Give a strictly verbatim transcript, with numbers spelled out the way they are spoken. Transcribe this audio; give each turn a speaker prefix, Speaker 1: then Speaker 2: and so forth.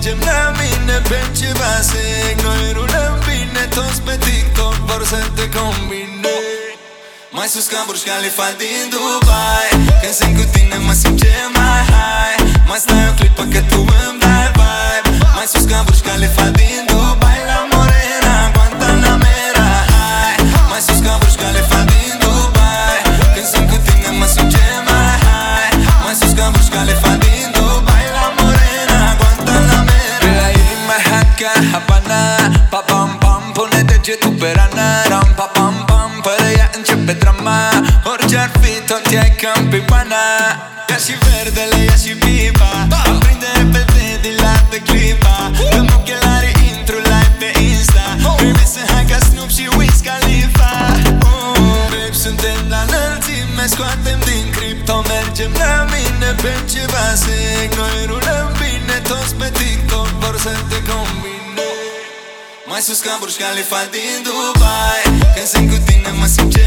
Speaker 1: mergem la mine pe ceva sec. Noi rulăm bine, toți pe TikTok vor să te combine. Mai sus ca Burj Khalifa din Dubai. Când sunt cu tine mă simt ce mai high. Mai stai o clipă că tu îmi dai vibe. Mai sus ca Burj Khalifa din Dubai. La Morena, Guantanamera, hai. Mai sus ca Burj Khalifa din Dubai. Când sunt cu tine mă simt ce mai high. Mai sus ca Burj Khalifa din Dubai. La Morena, Guantanamera. Bila e mai hot ca Havana. Pa pam pam, pune degetul pe rana. Ram pa pam pam, fără ea începe drama. Orice-ar fi, tot ea-i cam pe pana. Ia și verdele, ia și pipa. Îmi prinde repede din la de clipa. Dăm ochelarii, intru live pe Insta. Baby, sunt hai ca Snoop și Wiz Khalifa. Babe, suntem la înălțime, scoatem din cripto. Mergem la mine pe ceva sec. Noi rulăm bine, toți pe TikTok vor să te combine. Mai sus ca Burj Khalifa din Dubai. Când sunt cu tine mă simt ce